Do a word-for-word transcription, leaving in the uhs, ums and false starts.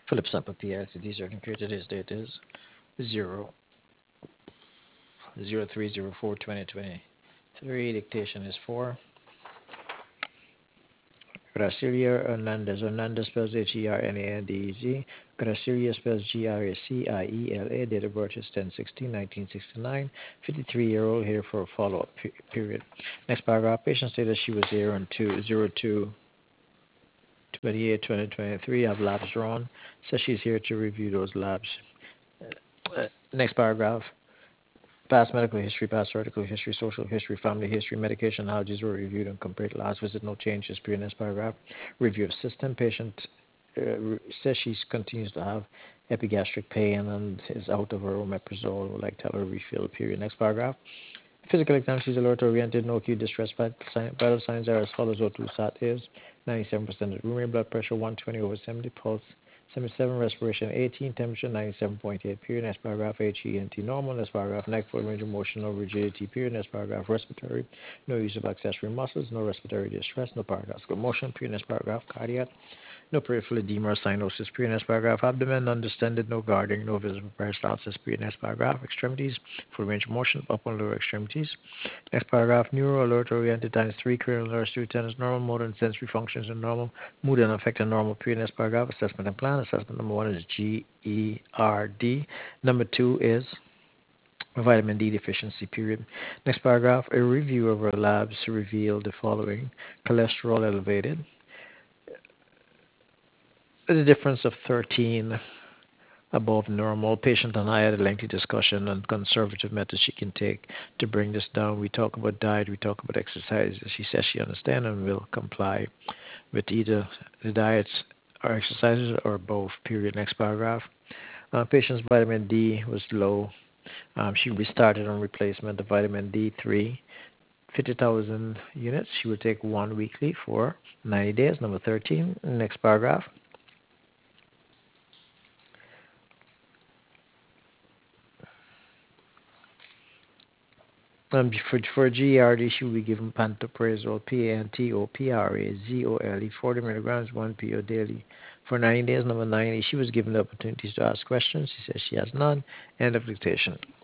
Phillips Upper P L C D certain period. Today's date is zero zero three zero four twenty twenty three. Dictation is four. Gracilia Hernandez. Hernandez spells H E R N A N D E Z. Gracilia spells G R A C I E L A. Date of birth is ten sixteen nineteen sixty-nine. fifty-three-year-old here for a follow-up period. Next paragraph. Patient stated she was here on zero two twenty-eight twenty twenty-three. Have labs drawn. Says she's here to review those labs. Uh, next paragraph. Past medical history, past surgical history, social history, family history, medication allergies were reviewed and compared. Last visit, no changes. Previous paragraph. Review of system. Patient uh, says she continues to have epigastric pain and is out of her omeprazole. Would like to have a refill. Period. Next paragraph. Physical exam. She's alert oriented. No acute distress. Vital signs are as follows. O two sat is ninety-seven percent of room rate, blood pressure one twenty over seventy, pulse seventy-seven, respiration eighteen, temperature ninety-seven point eight. Period. Next paragraph. H E N T normal. Next paragraph. Neck, full range of motion, no rigidity. Period. Next paragraph. Respiratory. No use of accessory muscles. No respiratory distress. No paradoxical motion. Period. Next paragraph. Cardiac. No peripheral edema or cyanosis. Period. Next paragraph. Abdomen undistended. No guarding. No visible peristalsis. Period. Next paragraph. Extremities. Full range of motion. Upper and lower extremities. Next paragraph. Neuro alert oriented times three. Cranial nerves two tennis normal. Motor and sensory functions are normal. Mood and affect are normal. Period. Next paragraph. Assessment and plan. Assessment number one is G E R D. Number two is vitamin D deficiency. Period. Next paragraph. A review of our labs revealed the following: cholesterol elevated, a difference of thirteen above normal. Patient and I had a lengthy discussion on conservative methods she can take to bring this down. We talk about diet, we talk about exercise. She says she understands and will comply with either the diets or exercises or both. Period. Next paragraph. Uh, patient's vitamin D was low. Um, she restarted on replacement of vitamin D three, fifty thousand units. She will take one weekly for ninety days. Number thirteen. Next paragraph. Um, for, for G E R D, she will be given pantoprazole, P A N T O P R A Z O L E, forty milligrams, one P O daily. For ninety days, number ninety, she was given the opportunities to ask questions. She says she has none. End of dictation.